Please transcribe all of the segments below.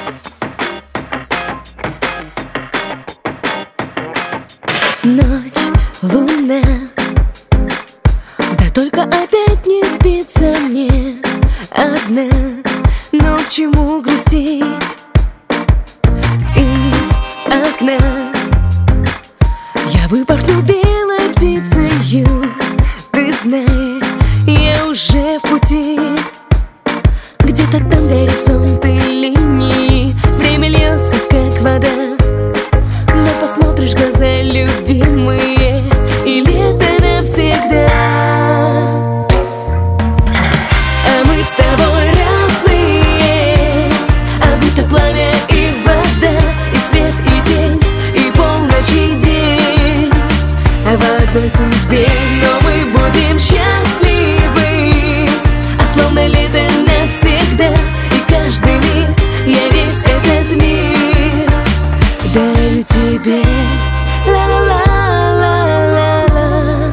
Ночь, луна, да только опять не спится мне одна. Но к чему грустить? Из окна я выпорхну белой птицею. Ты знай, я уже в пути. Где-то там горизонты линии, время льется, как вода. Но посмотришь в глаза, любимые, и лето навсегда. А мы с тобой разные, а будто пламя и вода, и свет, и день, и полночь, и день. А в одной судьбе, но мы будем счастливы, а словно лето навсегда. И каждый миг, я весь этот мир дарю тебе. Ла-ла-ла-ла-ла-ла.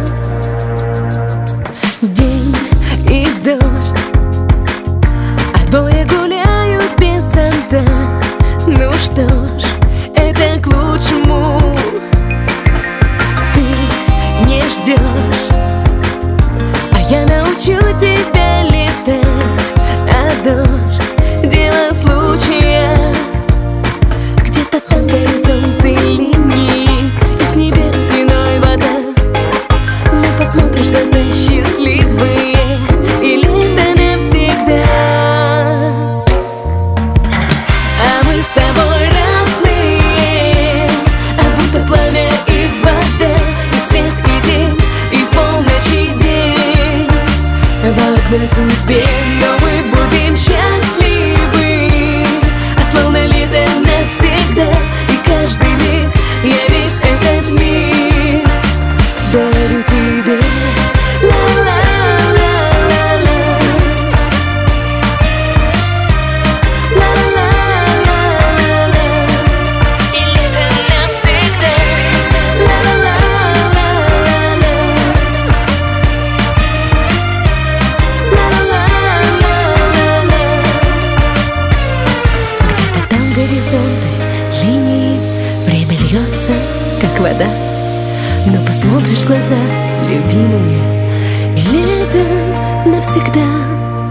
День и дождь, а двое гуляют без зонта. Ну что ж, это к лучшему. Ты не ждешь, а я научу тебя летать. А дождь — дело случая. Где-то там горизонты линии, и с небес стеной вода. Но посмотришь в глаза счастливые, и лето навсегда. А мы с тобой разные, а будто пламя и вода, и свет, и день, и полночь, и день. В одной судьбе, но мы будем счастливы, а словно лето навсегда. И каждый миг, я весь этот мир дарю тебе. Ла-ла-ла-ла-ла. Ла-ла-ла-ла-ла. И лето навсегда. Ла-ла-ла-ла-ла. Ла-ла-ла-ла-ла. Где-то там горизонты линии, время льется, как вода. Но посмотришь в глаза, любимые, и лето навсегда.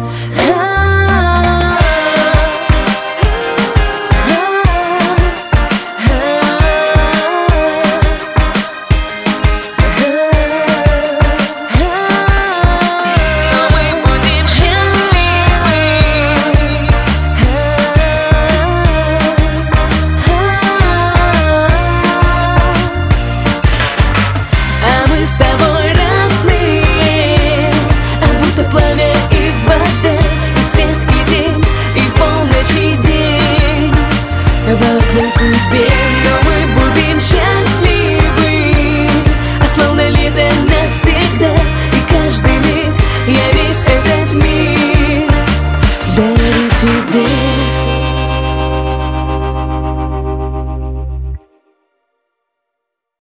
С тобой разные, а будто пламя и вода, и свет, и день, и полночь, и день. В одной судьбе, но мы будем счастливы.